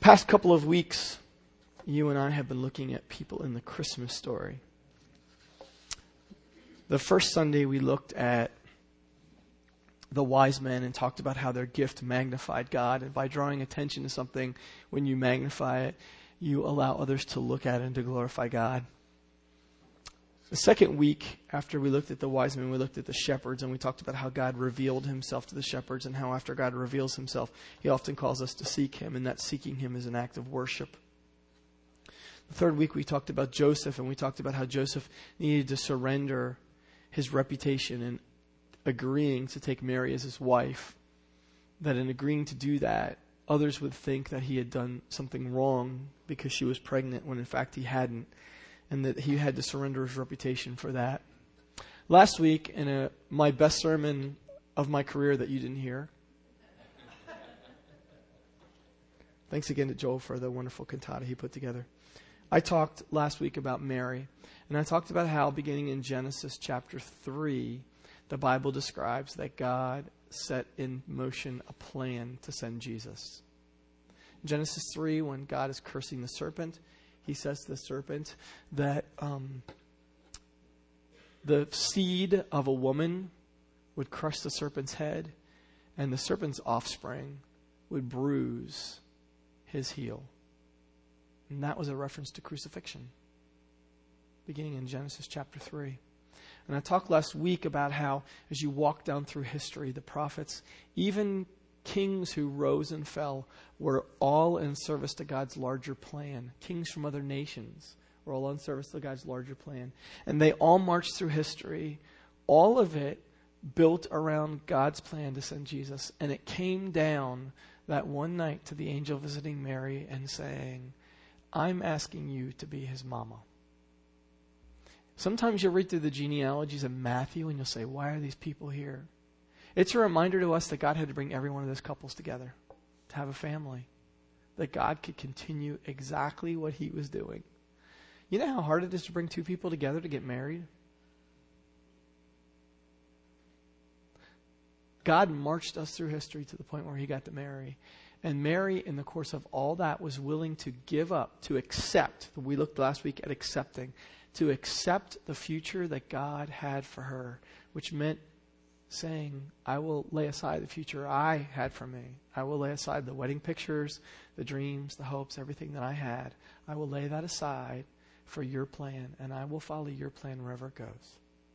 Past couple of weeks, you and I have been looking at people in the Christmas story. The first Sunday we looked at the wise men and talked about how their gift magnified God. And by drawing attention to something, when you magnify it, you allow others to look at it and to glorify God. The second week, after we looked at the wise men, we looked at the shepherds, and we talked about how God revealed himself to the shepherds and how after God reveals himself, he often calls us to seek him, and that seeking him is an act of worship. The third week, we talked about Joseph, and we talked about how Joseph needed to surrender his reputation and agreeing to take Mary as his wife, that in agreeing to do that, others would think that he had done something wrong because she was pregnant when in fact he hadn't, and that he had to surrender his reputation for that. Last week, in my best sermon of my career that you didn't hear, thanks again to Joel for the wonderful cantata he put together. I talked last week about Mary, and I talked about how beginning in Genesis chapter 3, the Bible describes that God set in motion a plan to send Jesus. In Genesis 3, when God is cursing the serpent, he says to the serpent that the seed of a woman would crush the serpent's head, and the serpent's offspring would bruise his heel. And that was a reference to crucifixion, beginning in Genesis chapter 3. And I talked last week about how, as you walk down through history, the prophets, even kings who rose and fell, were all in service to God's larger plan. Kings from other nations were all in service to God's larger plan. And they all marched through history, all of it built around God's plan to send Jesus. And it came down that one night to the angel visiting Mary and saying, I'm asking you to be his mama. Sometimes you'll read through the genealogies of Matthew and you'll say, why are these people here? It's a reminder to us that God had to bring every one of those couples together to have a family. That God could continue exactly what he was doing. You know how hard it is to bring two people together to get married? God marched us through history to the point where he got to marry. And Mary, in the course of all that, was willing to give up, to accept. We looked last week at accepting. To accept the future that God had for her, which meant saying, I will lay aside the future I had for me. I will lay aside the wedding pictures, the dreams, the hopes, everything that I had. I will lay that aside for your plan, and I will follow your plan wherever it goes.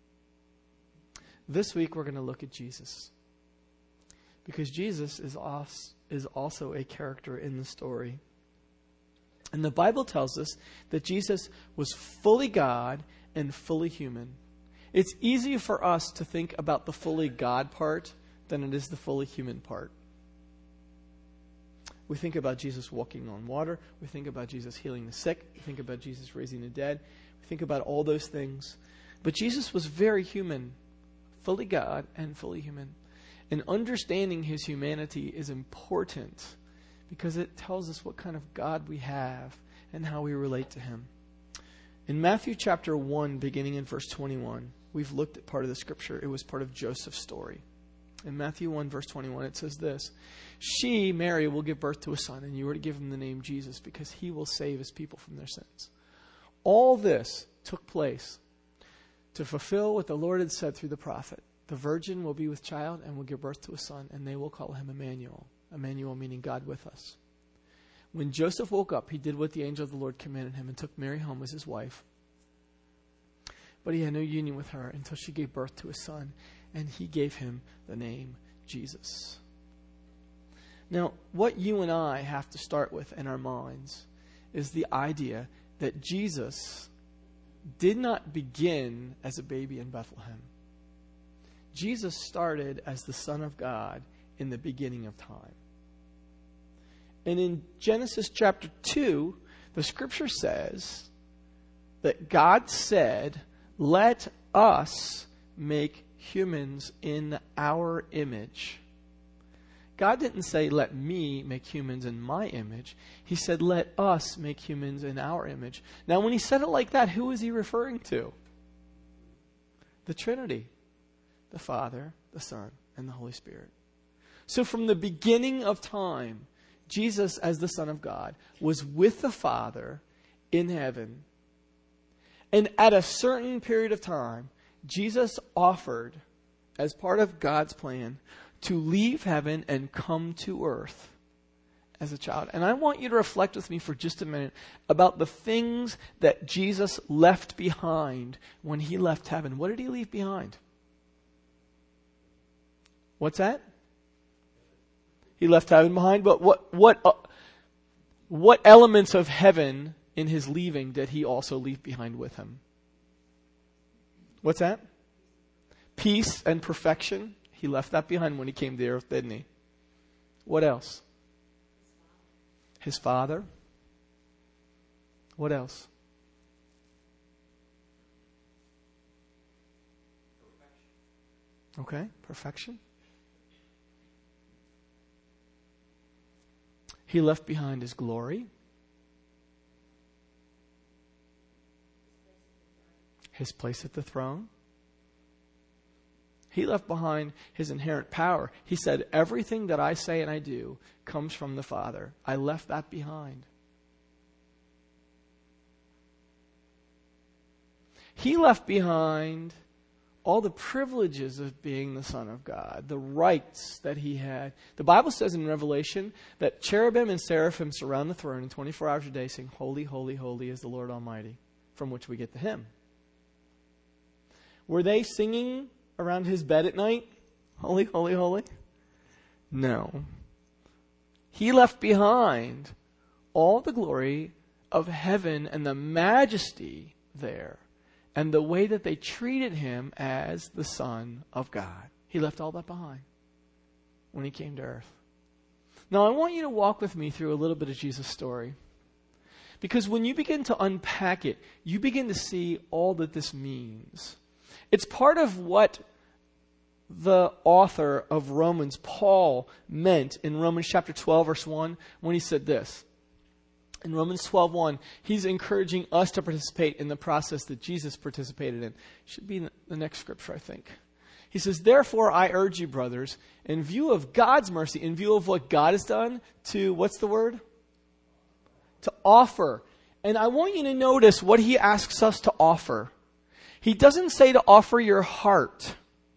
This week we're going to look at Jesus. Because Jesus is also a character in the story. And the Bible tells us that Jesus was fully God and fully human. It's easier for us to think about the fully God part than it is the fully human part. We think about Jesus walking on water. We think about Jesus healing the sick. We think about Jesus raising the dead. We think about all those things. But Jesus was very human, fully God and fully human. And understanding his humanity is important because it tells us what kind of God we have and how we relate to him. In Matthew chapter 1, beginning in verse 21, we've looked at part of the scripture. It was part of Joseph's story. In Matthew 1, verse 21, it says this, She, Mary, will give birth to a son, and you are to give him the name Jesus because he will save his people from their sins. All this took place to fulfill what the Lord had said through the prophet. The virgin will be with child and will give birth to a son, and they will call him Emmanuel. Emmanuel meaning God with us. When Joseph woke up, he did what the angel of the Lord commanded him and took Mary home as his wife. But he had no union with her until she gave birth to a son, and he gave him the name Jesus. Now, what you and I have to start with in our minds is the idea that Jesus did not begin as a baby in Bethlehem. Jesus started as the Son of God in the beginning of time. And in Genesis chapter 2, the scripture says that God said, let us make humans in our image. God didn't say, let me make humans in my image. He said, let us make humans in our image. Now, when he said it like that, who is he referring to? The Trinity. The Father, the Son, and the Holy Spirit. So from the beginning of time, Jesus, as the Son of God, was with the Father in heaven. And at a certain period of time, Jesus offered, as part of God's plan, to leave heaven and come to earth as a child. And I want you to reflect with me for just a minute about the things that Jesus left behind when he left heaven. What did he leave behind? What's that? He left heaven behind, but what elements of heaven in his leaving did he also leave behind with him? What's that? Peace and perfection. He left that behind when he came to the earth, didn't he? What else? His Father. What else? Okay, perfection. He left behind his glory. His place at the throne. He left behind his inherent power. He said, everything that I say and I do comes from the Father. I left that behind. He left behind all the privileges of being the Son of God, the rights that he had. The Bible says in Revelation that cherubim and seraphim surround the throne and 24 hours a day saying, holy, holy, holy is the Lord Almighty, from which we get the hymn. Were they singing around his bed at night? Holy, holy, holy? No. He left behind all the glory of heaven and the majesty there and the way that they treated him as the Son of God. He left all that behind when he came to earth. Now, I want you to walk with me through a little bit of Jesus' story. Because when you begin to unpack it, you begin to see all that this means. It's part of what the author of Romans, Paul, meant in Romans chapter 12, verse 1, when he said this. In Romans 12:1, he's encouraging us to participate in the process that Jesus participated in. Should be in the next scripture, I think. He says, therefore, I urge you, brothers, in view of God's mercy, in view of what God has done, to, what's the word? To offer. And I want you to notice what he asks us to offer. He doesn't say to offer your heart.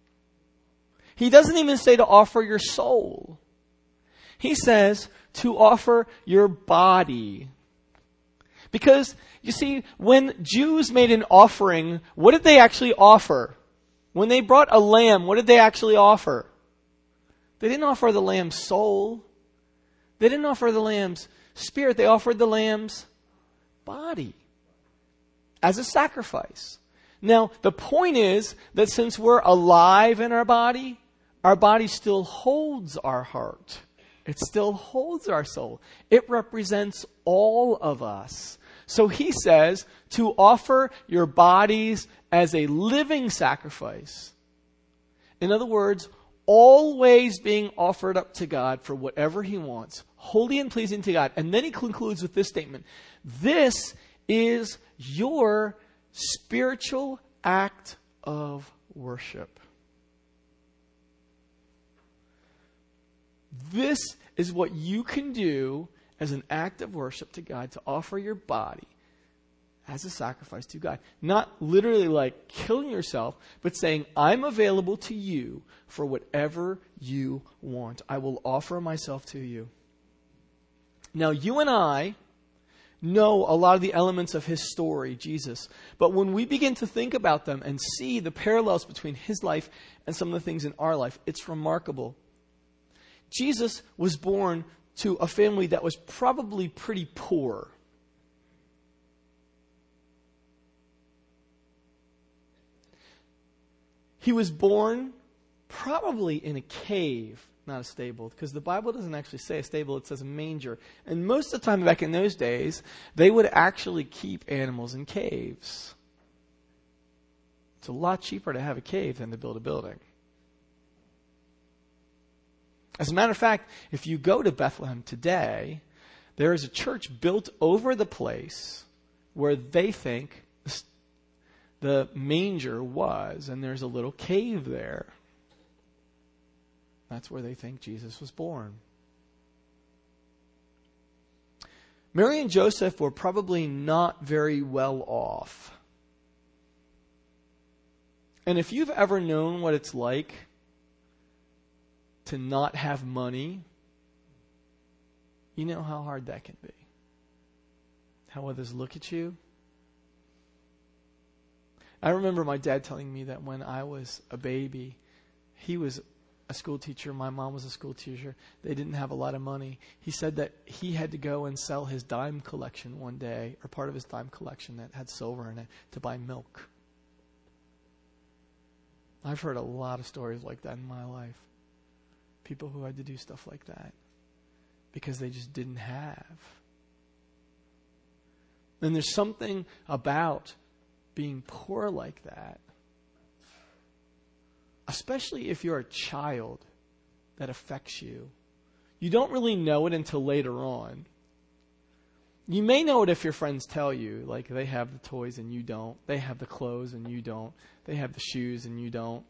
He doesn't even say to offer your soul. He says to offer your body. Because, you see, when Jews made an offering, what did they actually offer? When they brought a lamb, what did they actually offer? They didn't offer the lamb's soul. They didn't offer the lamb's spirit. They offered the lamb's body as a sacrifice. Now, the point is that since we're alive in our body still holds our heart. It still holds our soul. It represents all of us. So he says to offer your bodies as a living sacrifice. In other words, always being offered up to God for whatever he wants, holy and pleasing to God. And then he concludes with this statement. This is your spiritual act of worship. This is what you can do as an act of worship to God, to offer your body as a sacrifice to God. Not literally like killing yourself, but saying, I'm available to you for whatever you want. I will offer myself to you. Now, you and I know a lot of the elements of his story, Jesus. But when we begin to think about them and see the parallels between his life and some of the things in our life, it's remarkable. Jesus was born to a family that was probably pretty poor. He was born probably in a cave, not a stable, because the Bible doesn't actually say a stable, it says a manger. And most of the time back in those days, they would actually keep animals in caves. It's a lot cheaper to have a cave than to build a building. As a matter of fact, if you go to Bethlehem today, there is a church built over the place where they think the manger was, and there's a little cave there. That's where they think Jesus was born. Mary and Joseph were probably not very well off. And if you've ever known what it's like to not have money, you know how hard that can be. How others look at you. I remember my dad telling me that when I was a baby, he was a school teacher. My mom was a school teacher. They didn't have a lot of money. He said that he had to go and sell his dime collection one day, or part of his dime collection that had silver in it, to buy milk. I've heard a lot of stories like that in my life. People who had to do stuff like that because they just didn't have. And there's something about being poor like that, especially if you're a child, that affects you. You don't really know it until later on. You may know it if your friends tell you, like they have the toys and you don't. They have the clothes and you don't. They have the shoes and you don't.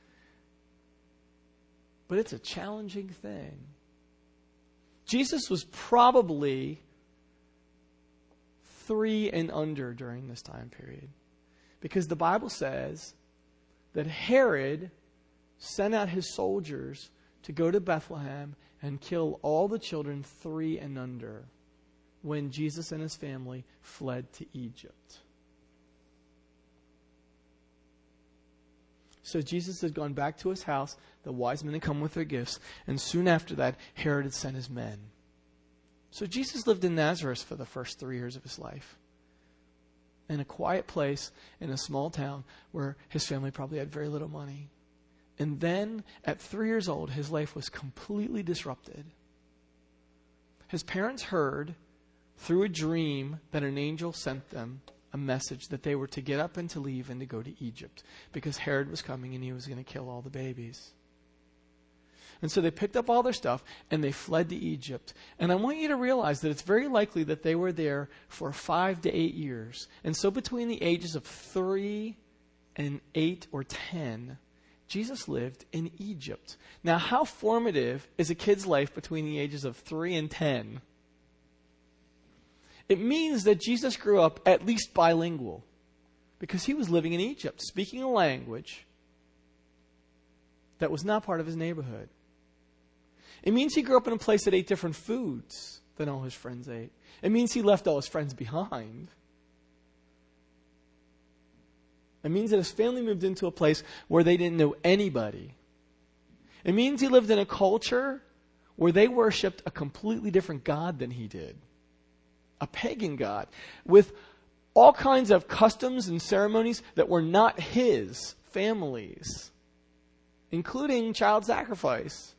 But it's a challenging thing. Jesus was probably 3 and under during this time period. Because the Bible says that Herod sent out his soldiers to go to Bethlehem and kill all the children 3 and under when Jesus and his family fled to Egypt. So Jesus had gone back to his house. The wise men had come with their gifts. And soon after that, Herod had sent his men. So Jesus lived in Nazareth for the first 3 years of his life. In a quiet place, in a small town where his family probably had very little money. And then, at 3 years old, his life was completely disrupted. His parents heard through a dream that an angel sent them a message that they were to get up and to leave and to go to Egypt because Herod was coming and he was going to kill all the babies. And so they picked up all their stuff and they fled to Egypt. And I want you to realize that it's very likely that they were there for 5 to 8 years. And so between the ages of 3 and 8 or 10, Jesus lived in Egypt. Now, how formative is a kid's life between the ages of 3 and 10? It means that Jesus grew up at least bilingual because he was living in Egypt, speaking a language that was not part of his neighborhood. It means he grew up in a place that ate different foods than all his friends ate. It means he left all his friends behind. It means that his family moved into a place where they didn't know anybody. It means he lived in a culture where they worshipped a completely different God than he did. A pagan god with all kinds of customs and ceremonies that were not his family's, including child sacrifice.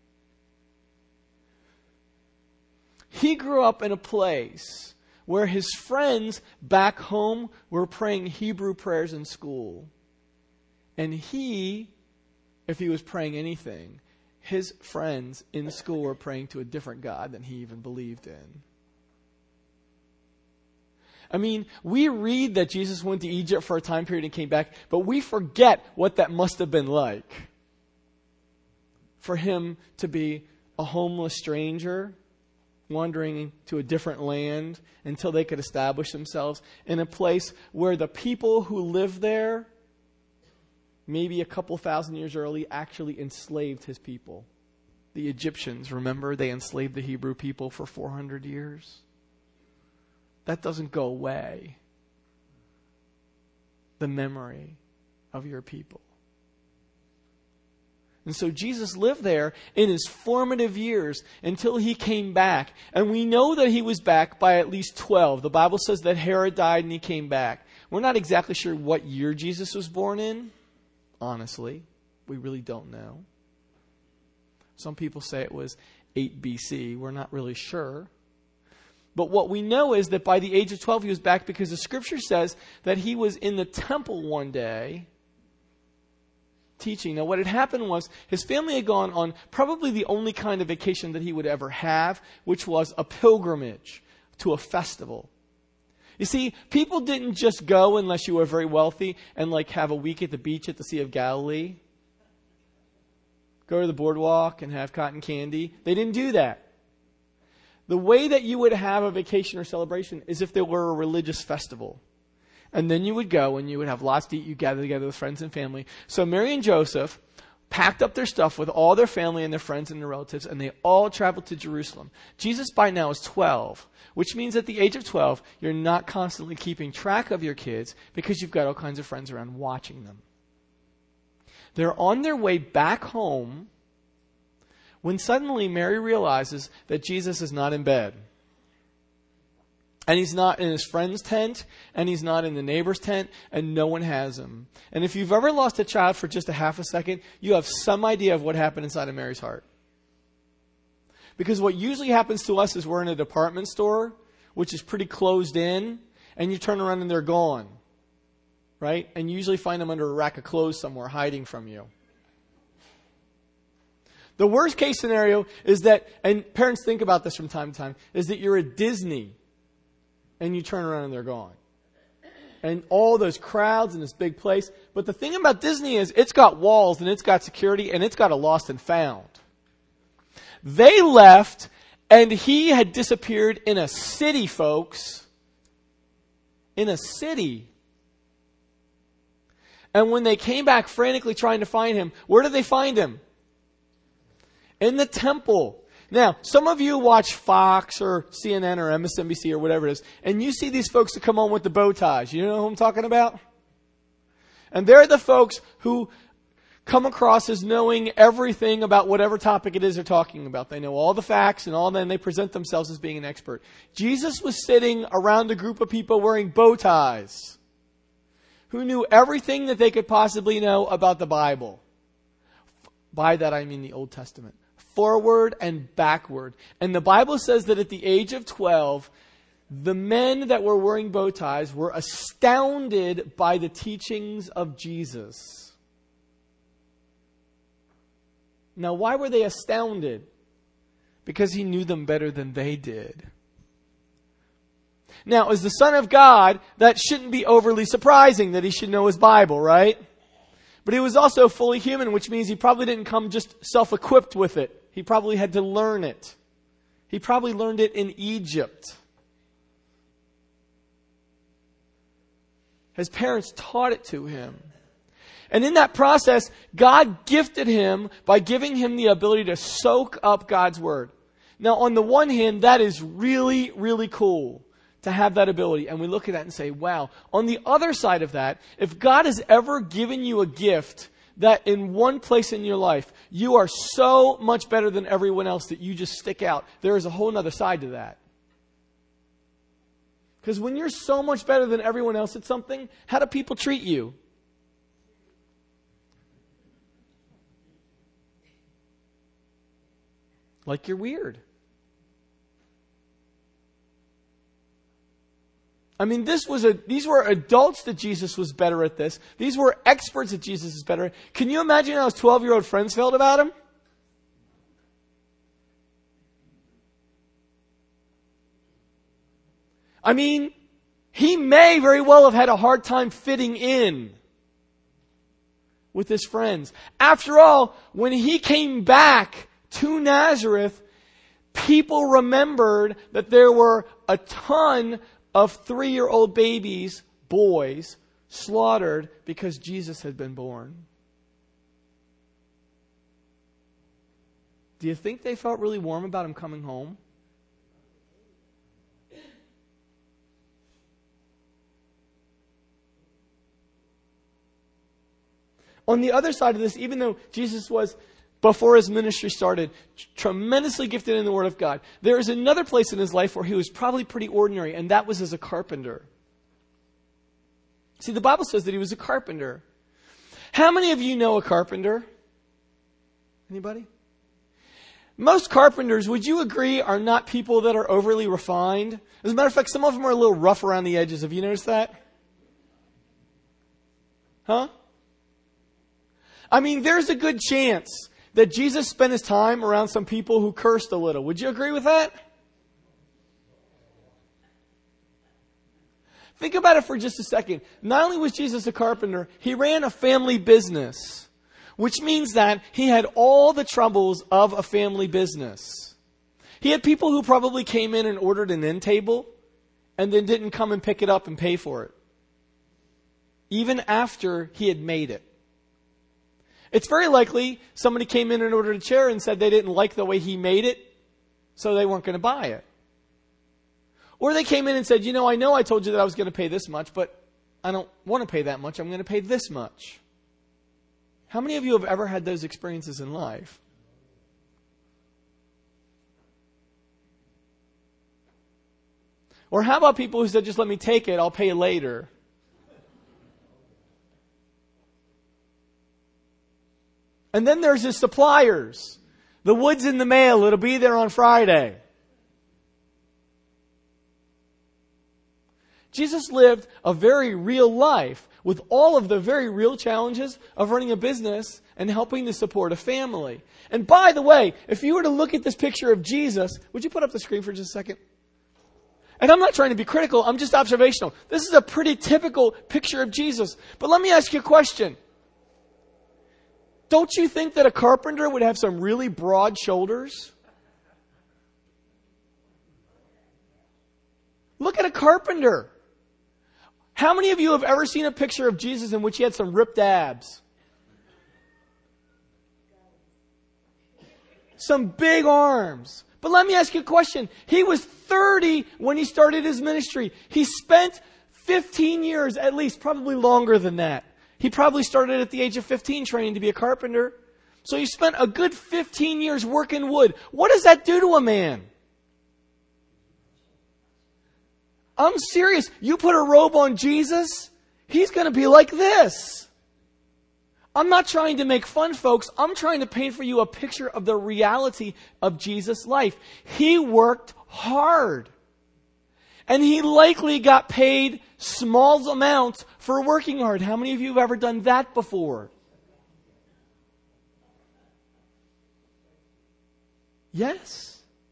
He grew up in a place where his friends back home were praying Hebrew prayers in school. And he, if he was praying anything, his friends in school were praying to a different God than he even believed in. I mean, we read that Jesus went to Egypt for a time period and came back, but we forget what that must have been like. For him to be a homeless stranger, wandering to a different land until they could establish themselves in a place where the people who lived there, maybe a couple thousand years early, actually enslaved his people. The Egyptians, remember, they enslaved the Hebrew people for 400 years. That doesn't go away. The memory of your people. And so Jesus lived there in his formative years until he came back. And we know that he was back by at least 12. The Bible says that Herod died and he came back. We're not exactly sure what year Jesus was born in. Honestly, we really don't know. Some people say it was 8 BC. We're not really sure. But what we know is that by the age of 12 he was back because the scripture says that he was in the temple one day teaching. Now what had happened was his family had gone on probably the only kind of vacation that he would ever have, which was a pilgrimage to a festival. You see, people didn't just go unless you were very wealthy and like have a week at the beach at the Sea of Galilee. Go to the boardwalk and have cotton candy. They didn't do that. The way that you would have a vacation or celebration is if there were a religious festival. And then you would go and you would have lots to eat. You gather together with friends and family. So Mary and Joseph packed up their stuff with all their family and their friends and their relatives, and they all traveled to Jerusalem. Jesus by now is 12, which means at the age of 12, you're not constantly keeping track of your kids because you've got all kinds of friends around watching them. They're on their way back home when suddenly Mary realizes that Jesus is not in bed. And he's not in his friend's tent, and he's not in the neighbor's tent, and no one has him. And if you've ever lost a child for just a half a second, you have some idea of what happened inside of Mary's heart. Because what usually happens to us is we're in a department store, which is pretty closed in, and you turn around and they're gone. Right? And you usually find them under a rack of clothes somewhere hiding from you. The worst case scenario is that, and parents think about this from time to time, is that you're at Disney and you turn around and they're gone. And all those crowds in this big place. But the thing about Disney is it's got walls and it's got security and it's got a lost and found. They left and he had disappeared in a city, folks. In a city. And when they came back frantically trying to find him, where did they find him? In the temple. Now, some of you watch Fox or CNN or MSNBC or whatever it is, and you see these folks that come on with the bow ties. You know who I'm talking about? And they're the folks who come across as knowing everything about whatever topic it is they're talking about. They know all the facts and all that, and they present themselves as being an expert. Jesus was sitting around a group of people wearing bow ties who knew everything that they could possibly know about the Bible. By that I mean the Old Testament. Forward and backward. And the Bible says that at the age of 12, the men that were wearing bow ties were astounded by the teachings of Jesus. Now, why were they astounded? Because he knew them better than they did. Now, as the Son of God, that shouldn't be overly surprising that he should know his Bible, right? But he was also fully human, which means he probably didn't come just self-equipped with it. He probably had to learn it. He probably learned it in Egypt. His parents taught it to him. And in that process, God gifted him by giving him the ability to soak up God's Word. Now, on the one hand, that is really, really cool to have that ability. And we look at that and say, wow. On the other side of that, if God has ever given you a gift that in one place in your life, you are so much better than everyone else that you just stick out, there is a whole other side to that. Because when you're so much better than everyone else at something, how do people treat you? Like you're weird. I mean, these were adults that Jesus was better at this. These were experts that Jesus is better at. Can you imagine how his 12-year-old friends felt about him? I mean, he may very well have had a hard time fitting in with his friends. After all, when he came back to Nazareth, people remembered that there were a ton of 3-year-old babies, boys, slaughtered because Jesus had been born. Do you think they felt really warm about him coming home? On the other side of this, even though Jesus was, before his ministry started, tremendously gifted in the Word of God, there is another place in his life where he was probably pretty ordinary, and that was as a carpenter. See, the Bible says that he was a carpenter. How many of you know a carpenter? Anybody? Most carpenters, would you agree, are not people that are overly refined? As a matter of fact, some of them are a little rough around the edges. Have you noticed that? Huh? I mean, there's a good chance that Jesus spent his time around some people who cursed a little. Would you agree with that? Think about it for just a second. Not only was Jesus a carpenter, he ran a family business, which means that he had all the troubles of a family business. He had people who probably came in and ordered an end table and then didn't come and pick it up and pay for it, even after he had made it. It's very likely somebody came in and ordered a chair and said they didn't like the way he made it, so they weren't going to buy it. Or they came in and said, I know I told you that I was going to pay this much, but I don't want to pay that much. I'm going to pay this much. How many of you have ever had those experiences in life? Or how about people who said, just let me take it, I'll pay you later? And then there's the suppliers. The wood's in the mail, it'll be there on Friday. Jesus lived a very real life with all of the very real challenges of running a business and helping to support a family. And by the way, if you were to look at this picture of Jesus, would you put up the screen for just a second? And I'm not trying to be critical, I'm just observational. This is a pretty typical picture of Jesus. But let me ask you a question. Don't you think that a carpenter would have some really broad shoulders? Look at a carpenter. How many of you have ever seen a picture of Jesus in which he had some ripped abs? Some big arms. But let me ask you a question. He was 30 when he started his ministry. He spent 15 years at least, probably longer than that. He probably started at the age of 15 training to be a carpenter. So he spent a good 15 years working wood. What does that do to a man? I'm serious. You put a robe on Jesus, he's going to be like this. I'm not trying to make fun, folks. I'm trying to paint for you a picture of the reality of Jesus' life. He worked hard. And he likely got paid small amounts for working hard. How many of you have ever done that before? Yes.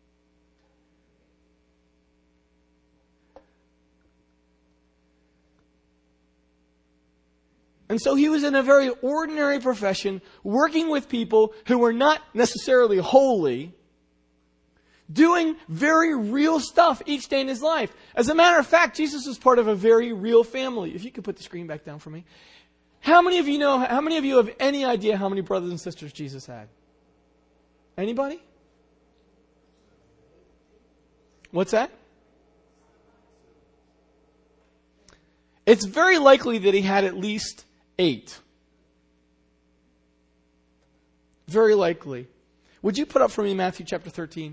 And so he was in a very ordinary profession, working with people who were not necessarily holy, doing very real stuff each day in his life. As a matter of fact, Jesus was part of a very real family. If you could put the screen back down for me. How many of you have any idea how many brothers and sisters Jesus had? Anybody? What's that? It's very likely that he had at least 8. Very likely. Would you put up for me Matthew chapter 13?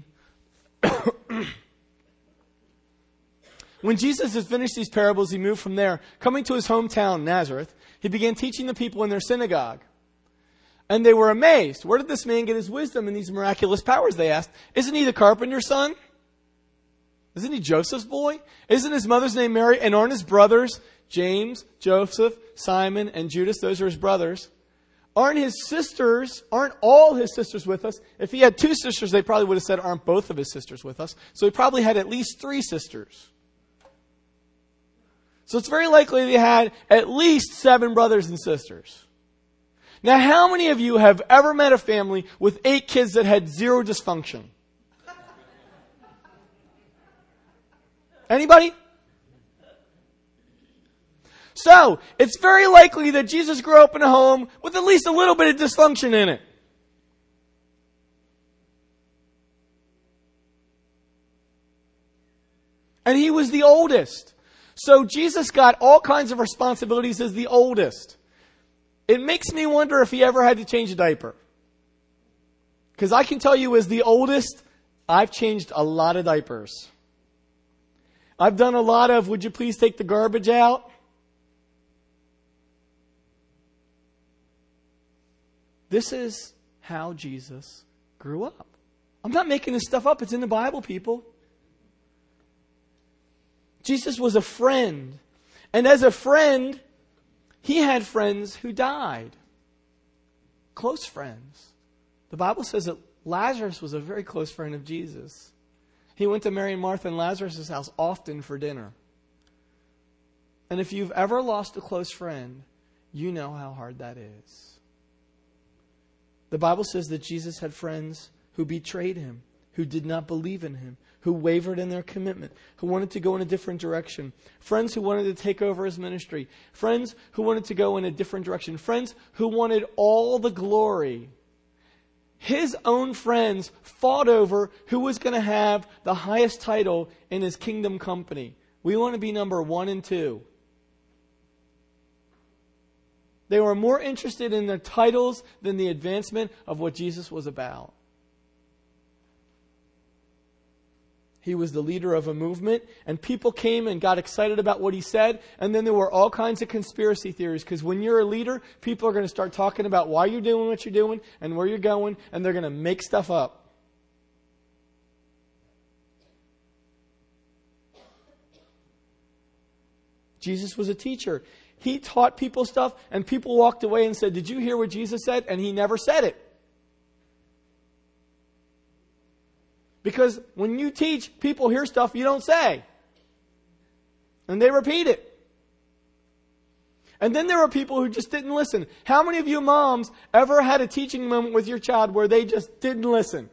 When Jesus had finished these parables, he moved from there. Coming to his hometown, Nazareth, he began teaching the people in their synagogue. And they were amazed. Where did this man get his wisdom and these miraculous powers, they asked. Isn't he the carpenter's son? Isn't he Joseph's boy? Isn't his mother's name Mary? And aren't his brothers James, Joseph, Simon, and Judas? Those are his brothers. Aren't all his sisters with us? If he had 2 sisters, they probably would have said, aren't both of his sisters with us? So he probably had at least 3 sisters. So it's very likely they had at least 7 brothers and sisters. Now, how many of you have ever met a family with 8 kids that had 0 dysfunction? Anybody? So, it's very likely that Jesus grew up in a home with at least a little bit of dysfunction in it. And he was the oldest. So Jesus got all kinds of responsibilities as the oldest. It makes me wonder if he ever had to change a diaper. Because I can tell you as the oldest, I've changed a lot of diapers. I've done a lot of, would you please take the garbage out? This is how Jesus grew up. I'm not making this stuff up. It's in the Bible, people. Jesus was a friend. And as a friend, he had friends who died. Close friends. The Bible says that Lazarus was a very close friend of Jesus. He went to Mary and Martha and Lazarus' house often for dinner. And if you've ever lost a close friend, you know how hard that is. The Bible says that Jesus had friends who betrayed him, who did not believe in him, who wavered in their commitment, who wanted to go in a different direction, friends who wanted to take over his ministry, friends who wanted to go in a different direction, friends who wanted all the glory. His own friends fought over who was going to have the highest title in his kingdom company. We want to be number 1 and 2. They were more interested in the titles than the advancement of what Jesus was about. He was the leader of a movement, and people came and got excited about what he said, and then there were all kinds of conspiracy theories, because when you're a leader, people are going to start talking about why you're doing what you're doing and where you're going, and they're going to make stuff up. Jesus was a teacher. He taught people stuff, and people walked away and said, "Did you hear what Jesus said?" And he never said it. Because when you teach, people hear stuff you don't say. And they repeat it. And then there are people who just didn't listen. How many of you moms ever had a teaching moment with your child where they just didn't listen?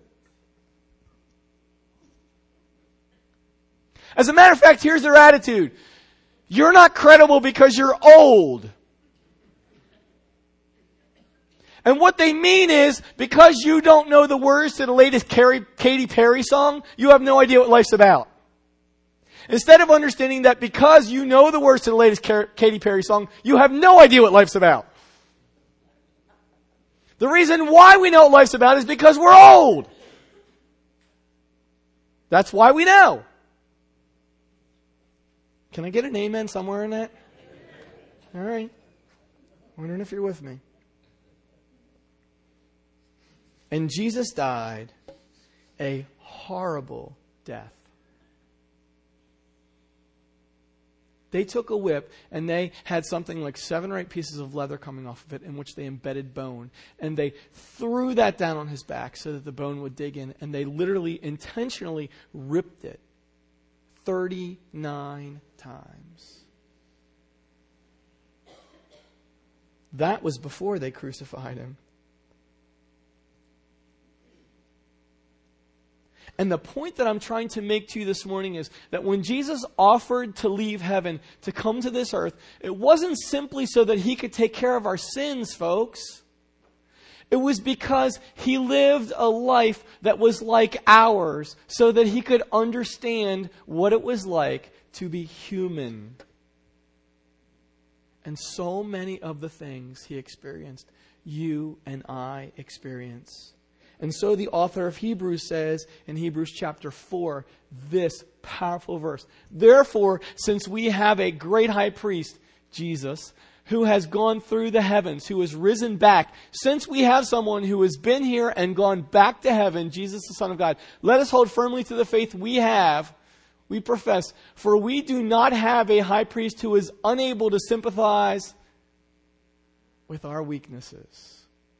As a matter of fact, here's their attitude. You're not credible because you're old. And what they mean is, because you don't know the words to the latest Katy Perry song, you have no idea what life's about. Instead of understanding that because you know the words to the latest Katy Perry song, you have no idea what life's about. The reason why we know what life's about is because we're old. That's why we know. Can I get an amen somewhere in that? All right. Wondering if you're with me. And Jesus died a horrible death. They took a whip and they had something like 7 or 8 pieces of leather coming off of it in which they embedded bone. And they threw that down on his back so that the bone would dig in. And they literally intentionally ripped it 39 times. That was before they crucified him. And the point that I'm trying to make to you this morning is that when Jesus offered to leave heaven to come to this earth, it wasn't simply so that he could take care of our sins, folks. It was because he lived a life that was like ours so that he could understand what it was like to be human. And so many of the things he experienced, you and I experience. And so the author of Hebrews says in Hebrews chapter 4, this powerful verse. Therefore, since we have a great high priest, Jesus, who has gone through the heavens, who has risen back, since we have someone who has been here and gone back to heaven, Jesus the Son of God, let us hold firmly to the faith we profess, for we do not have a high priest who is unable to sympathize with our weaknesses.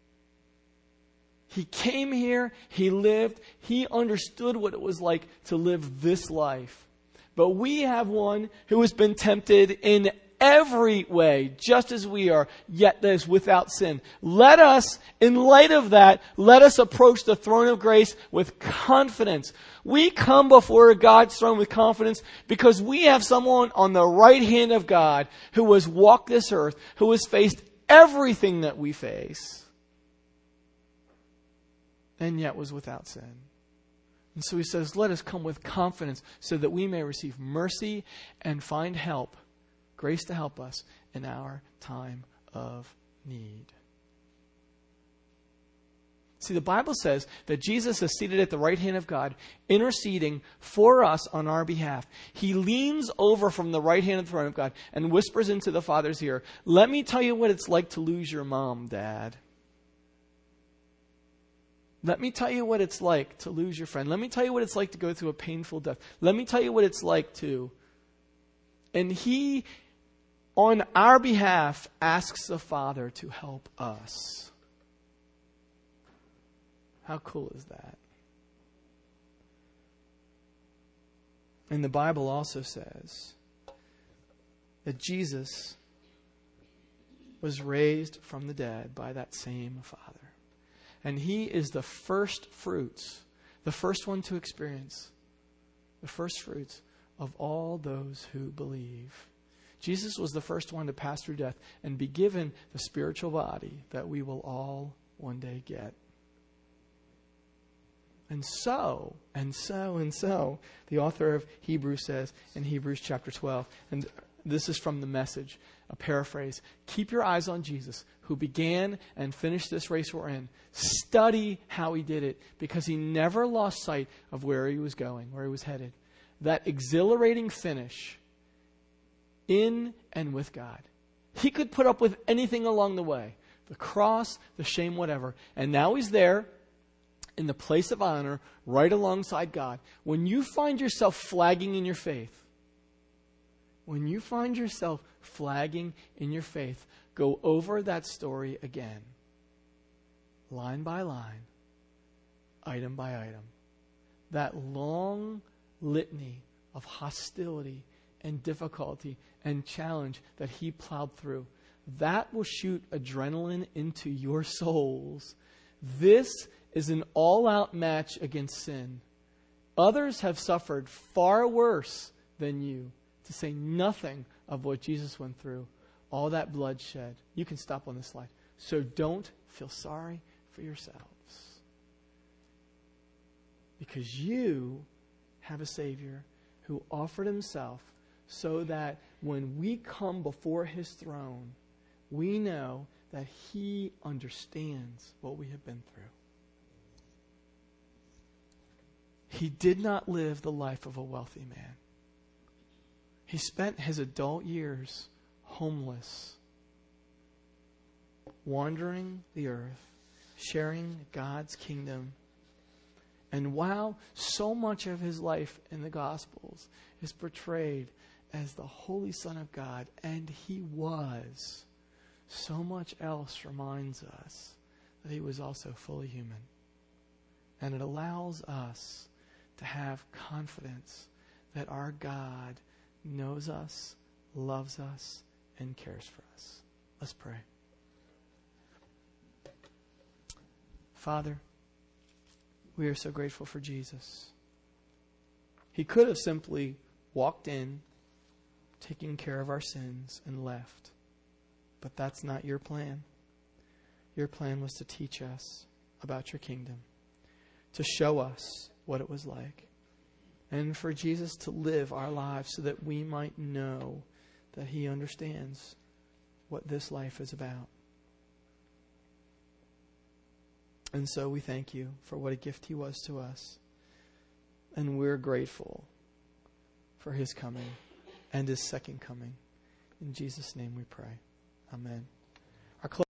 He came here, he lived, he understood what it was like to live this life. But we have one who has been tempted in every way, just as we are, yet that is without sin. Let us, in light of that, let us approach the throne of grace with confidence. We come before God's throne with confidence because we have someone on the right hand of God who has walked this earth, who has faced everything that we face, and yet was without sin. And so he says, let us come with confidence so that we may receive mercy and find help, grace to help us in our time of need. See, the Bible says that Jesus is seated at the right hand of God, interceding for us on our behalf. He leans over from the right hand of the throne of God and whispers into the Father's ear, let me tell you what it's like to lose your mom, Dad. Let me tell you what it's like to lose your friend. Let me tell you what it's like to go through a painful death. Let me tell you what it's like to... And he, on our behalf, asks the Father to help us. How cool is that? And the Bible also says that Jesus was raised from the dead by that same Father. And he is the first fruits, the first one to experience the first fruits of all those who believe. Jesus was the first one to pass through death and be given the spiritual body that we will all one day get. And so, the author of Hebrews says in Hebrews chapter 12, and this is from the Message, a paraphrase, keep your eyes on Jesus, who began and finished this race we're in. Study how he did it, because he never lost sight of where he was going, where he was headed. That exhilarating finish in and with God. He could put up with anything along the way. The cross, the shame, whatever. And now he's there in the place of honor, right alongside God. When you find yourself flagging in your faith, go over that story again. Line by line, item by item. That long litany of hostility and difficulty and challenge that he plowed through, that will shoot adrenaline into your souls. This is an all-out match against sin. Others have suffered far worse than you, to say nothing of what Jesus went through, all that bloodshed. You can stop on this slide. So don't feel sorry for yourselves, because you have a Savior who offered himself so that when we come before his throne, we know that he understands what we have been through. He did not live the life of a wealthy man. He spent his adult years homeless, wandering the earth, sharing God's kingdom. And while so much of his life in the Gospels is portrayed as the Holy Son of God, and he was, so much else reminds us that he was also fully human. And it allows us to have confidence that our God knows us, loves us, and cares for us. Let's pray. Father, we are so grateful for Jesus. He could have simply walked in, taken care of our sins, and left. But that's not your plan. Your plan was to teach us about your kingdom, to show us what it was like, and for Jesus to live our lives so that we might know that he understands what this life is about. And so we thank you for what a gift he was to us. And we're grateful for his coming and his second coming. In Jesus' name we pray. Amen.